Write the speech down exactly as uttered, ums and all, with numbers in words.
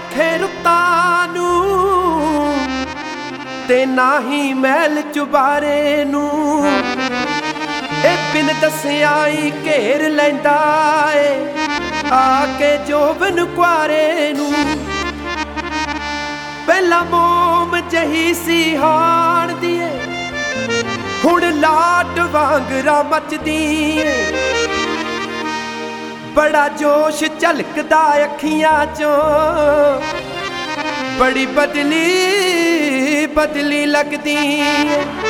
ਦੇਖੇ ਰੁੱਤਾਂ ਨੂੰ ਤੇ ਨਾ ਹੀ ਮਹਿਲ ਚੁਬਾਰੇ ਨੂੰ। ਇਹ ਬਿਨ ਦੱਸਿਆ ਹੀ ਘੇਰ ਲੈਂਦਾ ਏ ਆ ਕੇ ਜੋਬਨ ਕੁਆਰੇ ਨੂੰ। ਪਹਿਲਾਂ ਮੋਮ ਜਹੀ ਸੀ ਹਾਣ ਦੀ ਏ ਹੁਣ ਲਾਟ ਵਾਂਗਰਾ ਮੱਚਦੀ ਏ। बड़ा जोश झलकदा अखियां चों बड़ी बदली बदली लगदी।